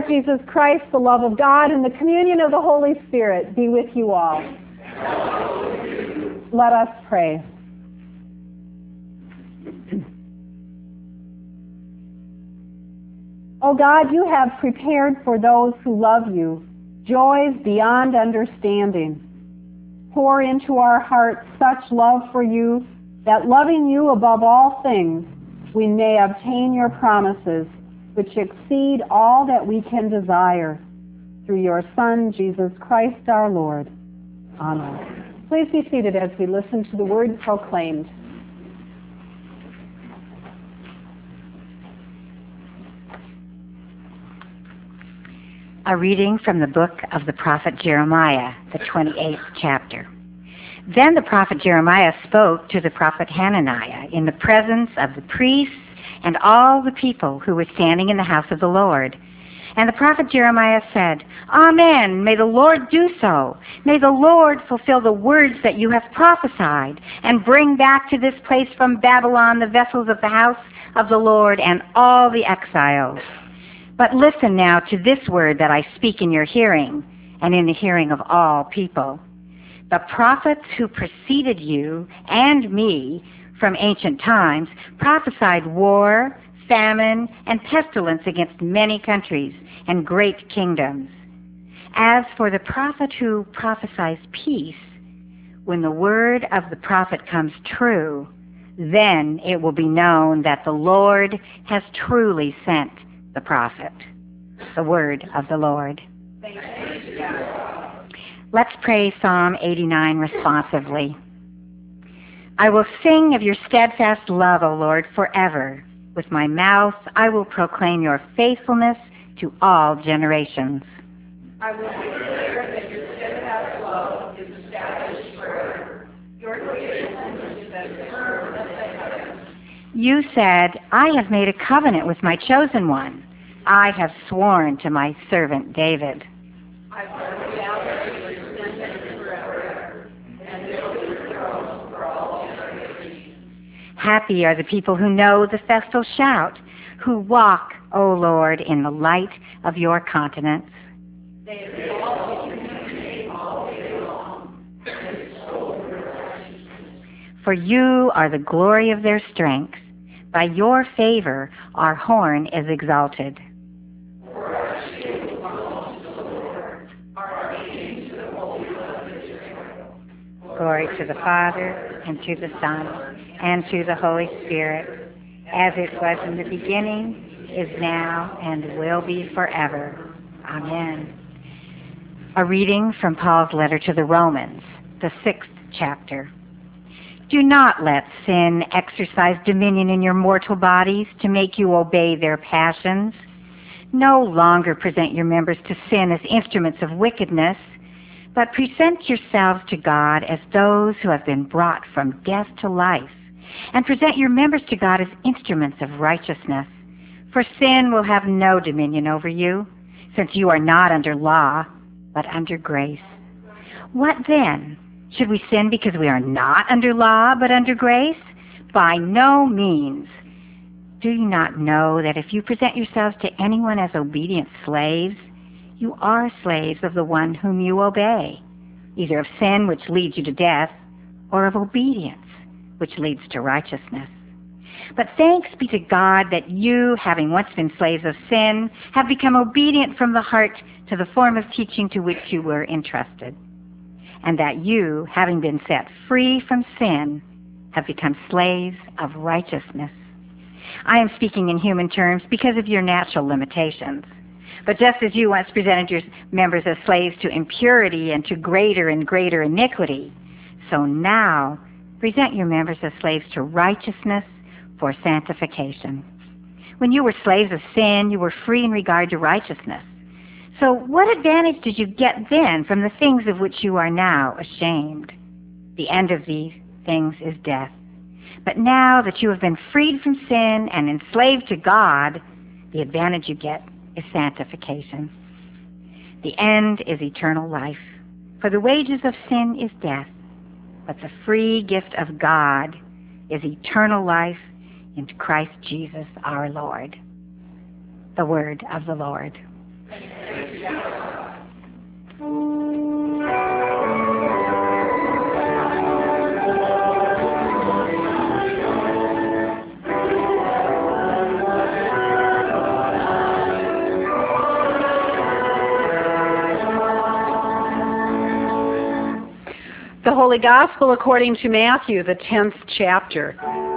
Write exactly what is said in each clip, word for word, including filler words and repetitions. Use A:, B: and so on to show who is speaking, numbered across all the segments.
A: Jesus Christ, the love of God, and the communion of the Holy Spirit be with you all. Let us pray. O God, you have prepared for those who love you joys beyond understanding. Pour into our hearts such love for you that, loving you above all things, we may obtain your promises, which exceed all that we can desire. Through your Son, Jesus Christ our Lord. Amen. Please be seated as we listen to the word proclaimed.
B: A reading from the book of the prophet Jeremiah, the twenty-eighth chapter. Then the prophet Jeremiah spoke to the prophet Hananiah in the presence of the priests and all the people who were standing in the house of the Lord. And the prophet Jeremiah said, Amen, may the Lord do so. May the Lord fulfill the words that you have prophesied, and bring back to this place from Babylon the vessels of the house of the Lord and all the exiles. But listen now to this word that I speak in your hearing, and in the hearing of all people. The prophets who preceded you and me from ancient times prophesied war, famine, and pestilence against many countries and great kingdoms. As for the prophet who prophesies peace, when the word of the prophet comes true, then it will be known that the Lord has truly sent the prophet. The word of the Lord. Let's pray Psalm eighty-nine responsively. I will sing of your steadfast love, O Lord, forever. With my mouth I will proclaim your faithfulness to all generations.
C: I will declare that your steadfast love is established forever. Your faithfulness is as firm as the heavens.
B: You said, I have made a covenant with my chosen one. I have sworn to my servant David.
C: I will establish your descendants forever, and build your throne for all generations.
B: Happy are the people who know the festal shout, who walk, O Lord, in the light of your countenance.
C: They exalt your name all day long, and extol your righteousness.
B: For you are the glory of their strength. By your favor our horn is exalted.
C: For our shield belongs to the Lord, our King, to the Holy One of Israel.
B: Glory to the Father, and to the Son, and to the Holy Spirit, as it was in the beginning, is now, and will be forever. Amen. A reading from Paul's letter to the Romans, the sixth chapter. Do not let sin exercise dominion in your mortal bodies to make you obey their passions. No longer present your members to sin as instruments of wickedness, but present yourselves to God as those who have been brought from death to life, and present your members to God as instruments of righteousness. For sin will have no dominion over you, since you are not under law, but under grace. What then? Should we sin because we are not under law, but under grace? By no means. Do you not know that if you present yourselves to anyone as obedient slaves, you are slaves of the one whom you obey, either of sin, which leads you to death, or of obedience, which leads to righteousness? But thanks be to God that you, having once been slaves of sin, have become obedient from the heart to the form of teaching to which you were entrusted, and that you, having been set free from sin, have become slaves of righteousness. I am speaking in human terms because of your natural limitations. But just as you once presented your members as slaves to impurity and to greater and greater iniquity, so now present your members as slaves to righteousness for sanctification. When you were slaves of sin, you were free in regard to righteousness. So what advantage did you get then from the things of which you are now ashamed? The end of these things is death. But now that you have been freed from sin and enslaved to God, the advantage you get is sanctification. The end is eternal life. For the wages of sin is death, but the free gift of God is eternal life in Christ Jesus our Lord. The word of the Lord.
A: The Holy Gospel according to Matthew, the tenth chapter.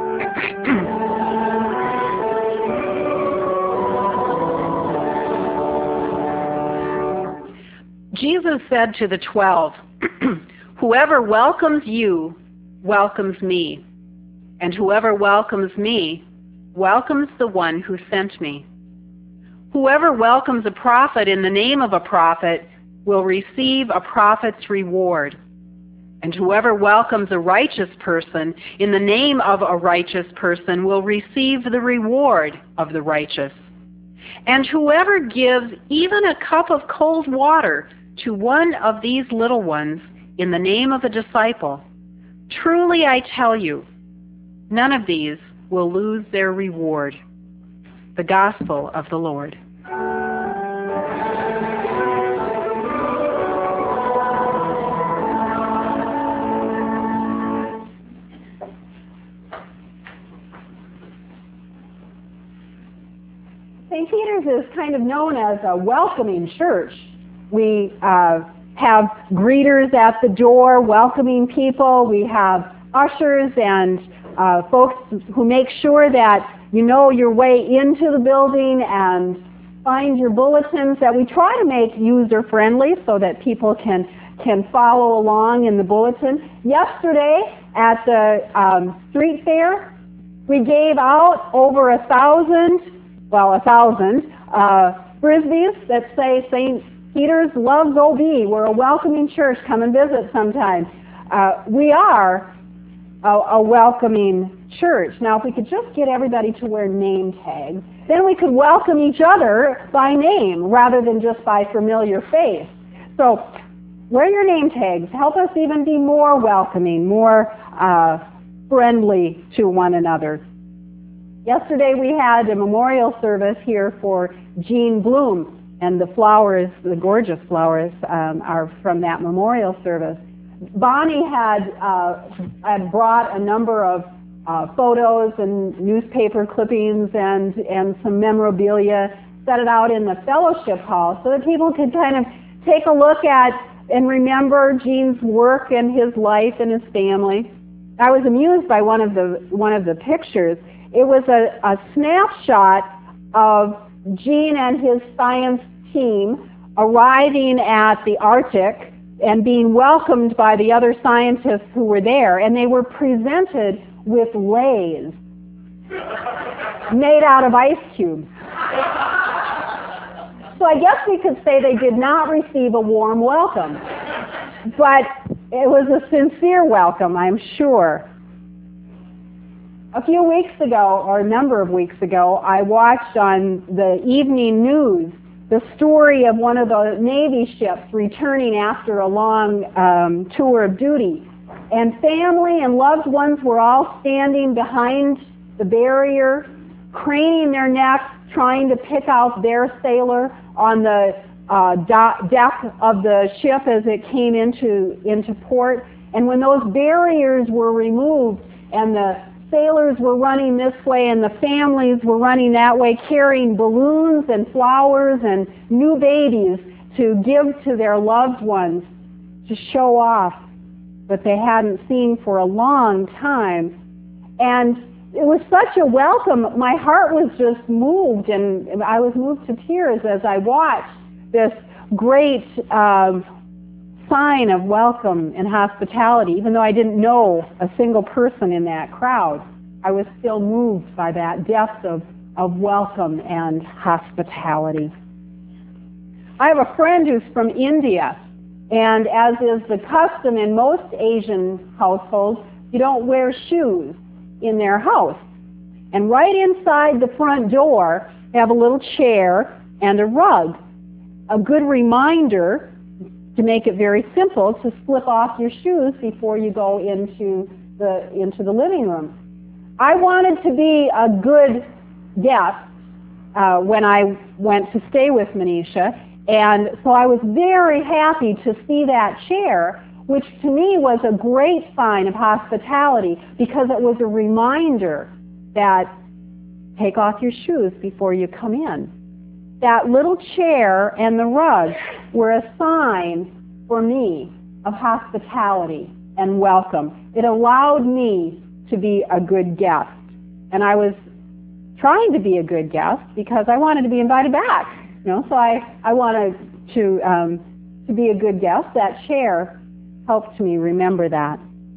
A: Jesus said to the twelve, "Whoever welcomes you welcomes me, and whoever welcomes me welcomes the one who sent me. Whoever welcomes a prophet in the name of a prophet will receive a prophet's reward. And whoever welcomes a righteous person in the name of a righteous person will receive the reward of the righteous. And whoever gives even a cup of cold water to one of these little ones in the name of a disciple, truly I tell you, none of these will lose their reward." The Gospel of the Lord. Saint Peter's is kind of known as a welcoming church. We uh, have greeters at the door welcoming people. We have ushers and uh, folks who make sure that you know your way into the building and find your bulletins that we try to make user-friendly so that people can, can follow along in the bulletin. Yesterday at the um, street fair, we gave out over a thousand well, a thousand, uh, frisbees that say Saint Peter's loves O B. We're a welcoming church. Come and visit sometime. Uh, we are a, a welcoming church. Now, if we could just get everybody to wear name tags, then we could welcome each other by name rather than just by familiar face. So, wear your name tags. Help us even be more welcoming, more uh, friendly to one another. Yesterday we had a memorial service here for Jean Bloom, and the flowers, the gorgeous flowers, um, are from that memorial service. Bonnie had, uh, had brought a number of uh, photos and newspaper clippings and, and some memorabilia, set it out in the fellowship hall so that people could kind of take a look at and remember Jean's work and his life and his family. I was amused by one of the, one of the pictures. It was a, a snapshot of Jean and his science team arriving at the Arctic and being welcomed by the other scientists who were there, and they were presented with leis made out of ice cubes. So I guess we could say they did not receive a warm welcome, but it was a sincere welcome, I'm sure. A few weeks ago, or a number of weeks ago, I watched on the evening news the story of one of the Navy ships returning after a long um, tour of duty. And family and loved ones were all standing behind the barrier, craning their necks, trying to pick out their sailor on the uh, do- deck of the ship as it came into, into port. And when those barriers were removed and the sailors were running this way and the families were running that way, carrying balloons and flowers and new babies to give to their loved ones to show off what they hadn't seen for a long time. And it was such a welcome. My heart was just moved, and I was moved to tears as I watched this great um, sign of welcome and hospitality. Even though I didn't know a single person in that crowd, I was still moved by that depth of, of welcome and hospitality. I have a friend who's from India, and as is the custom in most Asian households, you don't wear shoes in their house. And right inside the front door, they have a little chair and a rug. A good reminder, to make it very simple, to slip off your shoes before you go into the, into the living room. I wanted to be a good guest uh, when I went to stay with Manisha, And so I was very happy to see that chair, which to me was a great sign of hospitality because it was a reminder that take off your shoes before you come in. That little chair and the rug were a sign for me of hospitality and welcome. It allowed me to be a good guest. And I was trying to be a good guest because I wanted to be invited back. You know, so I, I wanted to, um, to be a good guest. That chair helped me remember that.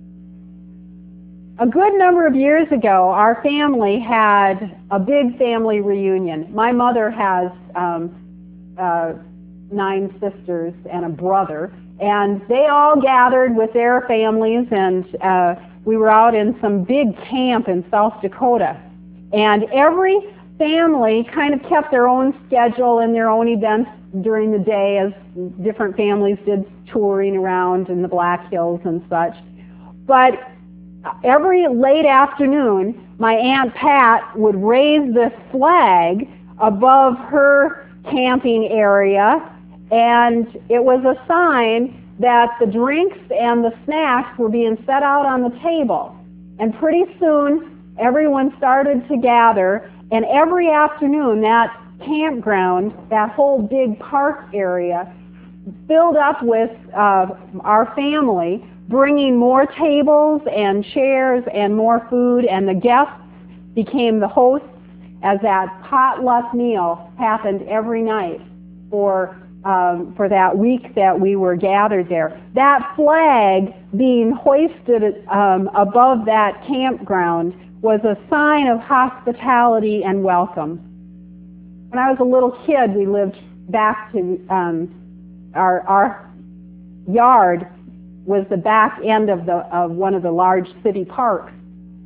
A: A good number of years ago, our family had a big family reunion. My mother has um, uh, nine sisters and a brother, and they all gathered with their families, and uh, we were out in some big camp in South Dakota. And every family kind of kept their own schedule and their own events during the day as different families did touring around in the Black Hills and such. But every late afternoon, my Aunt Pat would raise this flag above her camping area, and it was a sign that the drinks and the snacks were being set out on the table. And pretty soon, everyone started to gather, and every afternoon, that campground, that whole big park area, filled up with uh, our family, bringing more tables and chairs and more food, and the guests became the hosts as that potluck meal happened every night for um, for that week that we were gathered there. That flag being hoisted um, above that campground was a sign of hospitality and welcome. When I was a little kid, we lived back to um, our, our yard was the back end of the of one of the large city parks.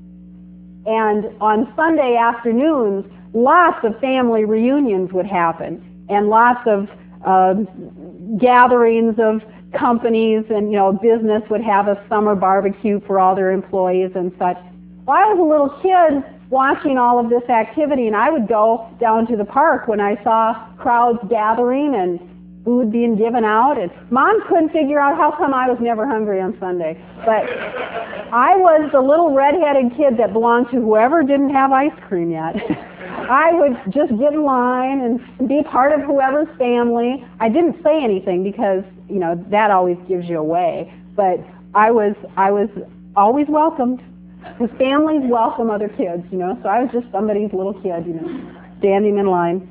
A: And on Sunday afternoons, lots of family reunions would happen, and lots of uh, gatherings of companies, and you know, business would have a summer barbecue for all their employees and such. Well, I was a little kid watching all of this activity, and I would go down to the park when I saw crowds gathering and food being given out, and Mom couldn't figure out how come I was never hungry on Sunday. But I was the little red-headed kid that belonged to whoever didn't have ice cream yet. I would just get in line and be part of whoever's family. I didn't say anything because, you know, that always gives you away. But I was I was always welcomed, because families welcome other kids, you know. So I was just somebody's little kid, you know, standing in line.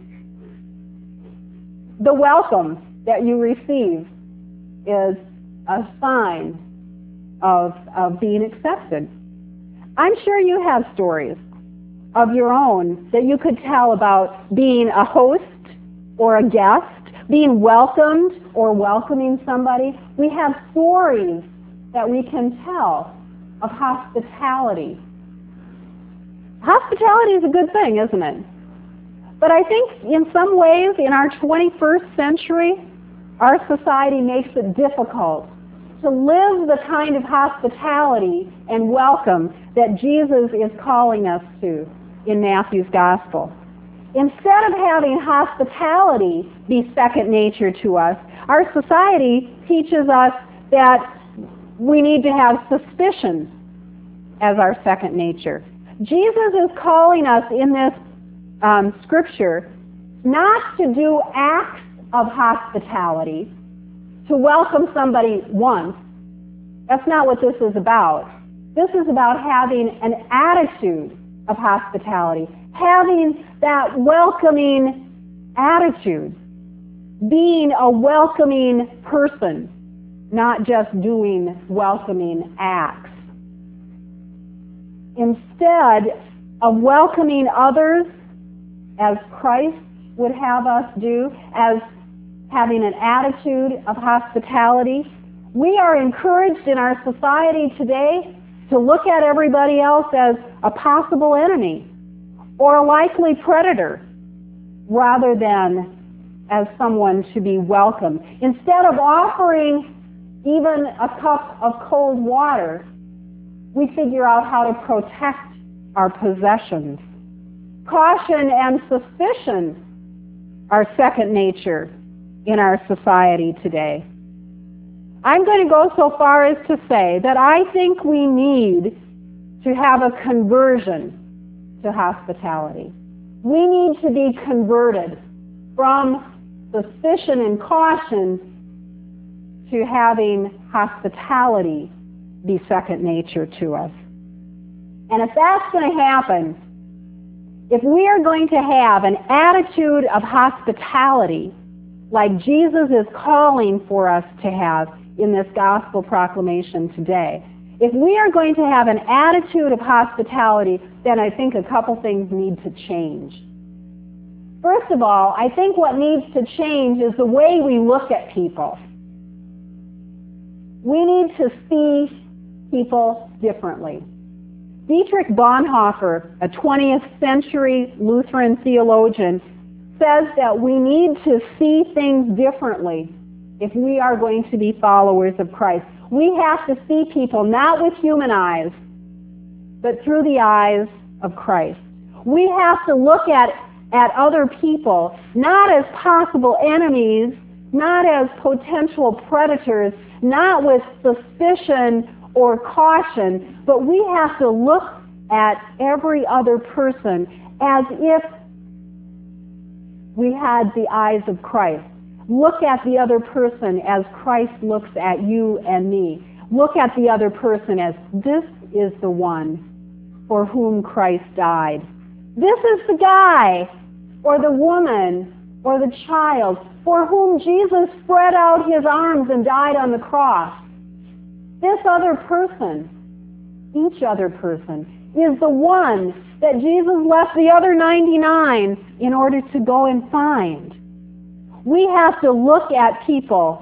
A: The welcome that you receive is a sign of, of being accepted. I'm sure you have stories of your own that you could tell about being a host or a guest, being welcomed or welcoming somebody. We have stories that we can tell of hospitality. Hospitality is a good thing, isn't it? But I think in some ways, in our twenty-first century, our society makes it difficult to live the kind of hospitality and welcome that Jesus is calling us to in Matthew's Gospel. Instead of having hospitality be second nature to us, our society teaches us that we need to have suspicion as our second nature. Jesus is calling us in this Um, scripture not to do acts of hospitality, to welcome somebody once. That's not what this is about. This is about having an attitude of hospitality, having that welcoming attitude, being a welcoming person, not just doing welcoming acts. Instead of welcoming others as Christ would have us do, as having an attitude of hospitality, we are encouraged in our society today to look at everybody else as a possible enemy or a likely predator rather than as someone to be welcomed. Instead of offering even a cup of cold water, we figure out how to protect our possessions. Caution and suspicion are second nature in our society today. I'm going to go so far as to say that I think we need to have a conversion to hospitality. We need to be converted from suspicion and caution to having hospitality be second nature to us. And if that's going to happen, if we are going to have an attitude of hospitality like Jesus is calling for us to have in this gospel proclamation today, if we are going to have an attitude of hospitality, then I think a couple things need to change. First of all, I think what needs to change is the way we look at people. We need to see people differently. Dietrich Bonhoeffer, a twentieth century Lutheran theologian, says that we need to see things differently if we are going to be followers of Christ. We have to see people not with human eyes, but through the eyes of Christ. We have to look at, at other people not as possible enemies, not as potential predators, not with suspicion or caution, but we have to look at every other person as if we had the eyes of Christ. Look at the other person as Christ looks at you and me. Look at the other person as this is the one for whom Christ died. This is the guy or the woman or the child for whom Jesus spread out his arms and died on the cross. This other person, each other person, is the one that Jesus left the other ninety-nine in order to go and find. We have to look at people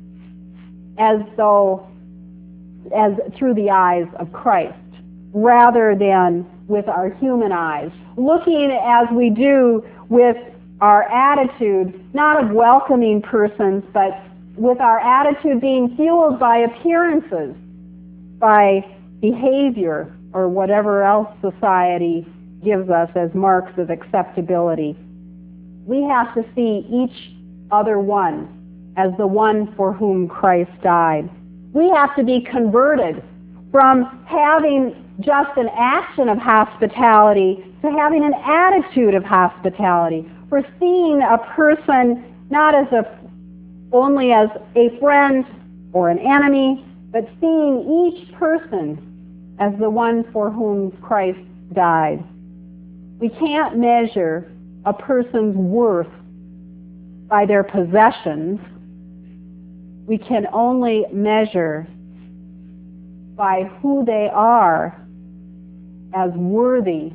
A: as though, as through the eyes of Christ, rather than with our human eyes. Looking as we do with our attitude, not of welcoming persons, but with our attitude being fueled by appearances, by behavior, or whatever else society gives us as marks of acceptability. We have to see each other one as the one for whom Christ died. We have to be converted from having just an action of hospitality to having an attitude of hospitality, for seeing a person not as a only as a friend or an enemy, but seeing each person as the one for whom Christ died. We can't measure a person's worth by their possessions. We can only measure by who they are as worthy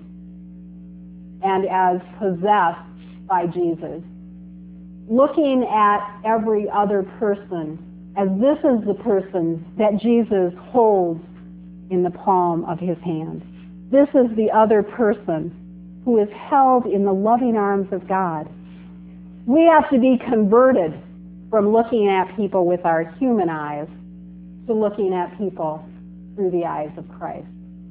A: and as possessed by Jesus. Looking at every other person as this is the person that Jesus holds in the palm of his hand. This is the other person who is held in the loving arms of God. We have to be converted from looking at people with our human eyes to looking at people through the eyes of Christ.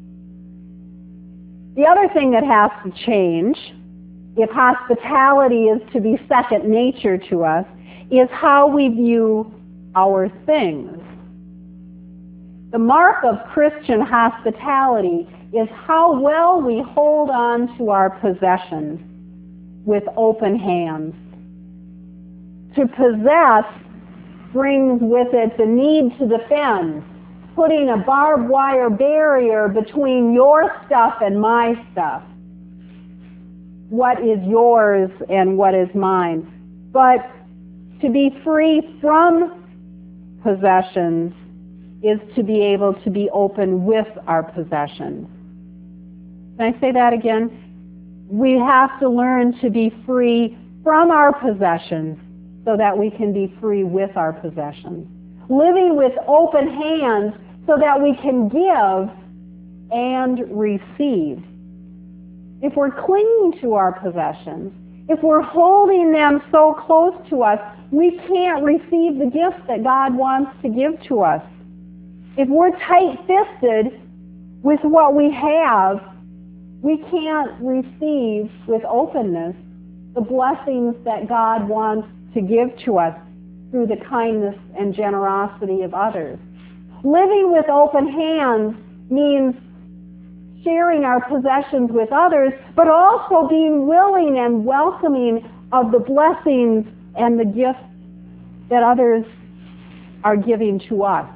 A: The other thing that has to change, if hospitality is to be second nature to us, is how we view our things. The mark of Christian hospitality is how well we hold on to our possessions with open hands. To possess brings with it the need to defend, putting a barbed wire barrier between your stuff and my stuff. What is yours and what is mine. But to be free from possessions is to be able to be open with our possessions. Can I say that again? We have to learn to be free from our possessions so that we can be free with our possessions. Living with open hands so that we can give and receive. If we're clinging to our possessions, if we're holding them so close to us, we can't receive the gifts that God wants to give to us. If we're tight-fisted with what we have, we can't receive with openness the blessings that God wants to give to us. through the kindness and generosity of others. Living with open hands means sharing our possessions with others, but also being willing and welcoming of the blessings and the gifts that others are giving to us.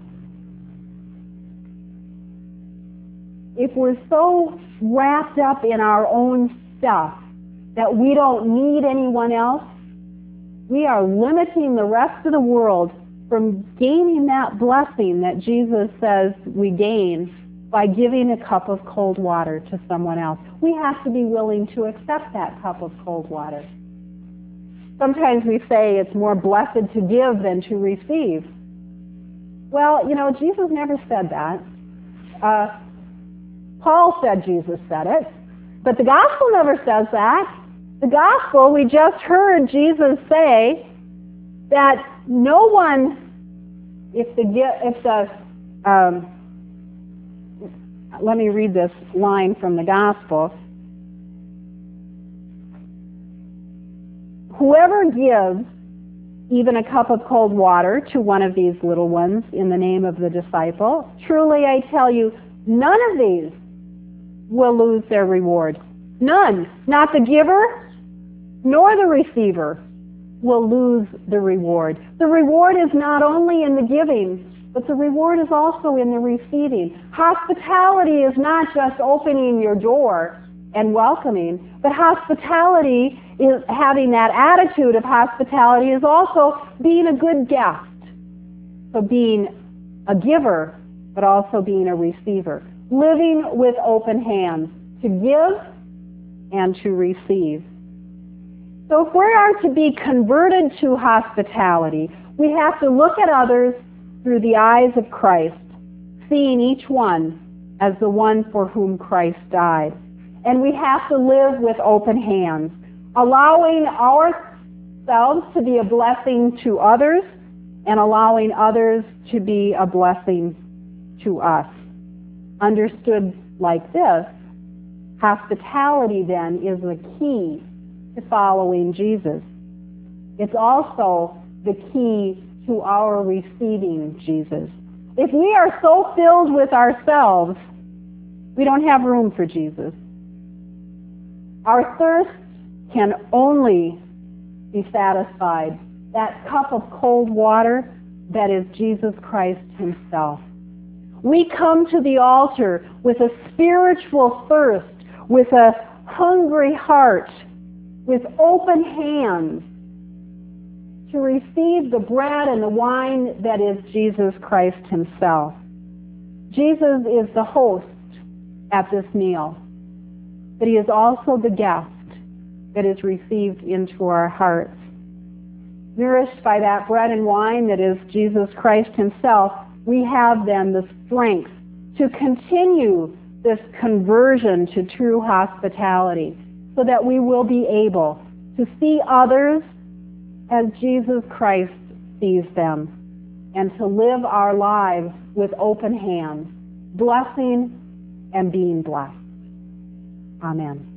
A: If we're so wrapped up in our own stuff that we don't need anyone else, we are limiting the rest of the world from gaining that blessing that Jesus says we gain by giving a cup of cold water to someone else. We have to be willing to accept that cup of cold water. Sometimes we say it's more blessed to give than to receive. Well, you know, Jesus never said that. Uh, Paul said Jesus said it, but the gospel never says that. The gospel, we just heard Jesus say that no one, if the, if the, um, let me read this line from the gospel. Whoever gives even a cup of cold water to one of these little ones in the name of the disciple, truly I tell you, none of these will lose their reward. None. Not the giver, nor the receiver will lose the reward. The reward is not only in the giving, but the reward is also in the receiving. Hospitality is not just opening your door and welcoming, but hospitality is having that attitude of hospitality is also being a good guest. So being a giver, but also being a receiver. Living with open hands to give and to receive. So if we are to be converted to hospitality, we have to look at others through the eyes of Christ, seeing each one as the one for whom Christ died. And we have to live with open hands, allowing ourselves to be a blessing to others and allowing others to be a blessing to us. Understood like this, hospitality then is the key to following Jesus. It's also the key to our receiving Jesus. If we are so filled with ourselves, we don't have room for Jesus. Our thirst can only be satisfied. That cup of cold water that is Jesus Christ himself. We come to the altar with a spiritual thirst, with a hungry heart, with open hands to receive the bread and the wine that is Jesus Christ himself. Jesus is the host at this meal, but he is also the guest that is received into our hearts. Nourished by that bread and wine that is Jesus Christ himself, we have then the strength to continue this conversion to true hospitality so that we will be able to see others as Jesus Christ sees them and to live our lives with open hands, blessing and being blessed. Amen.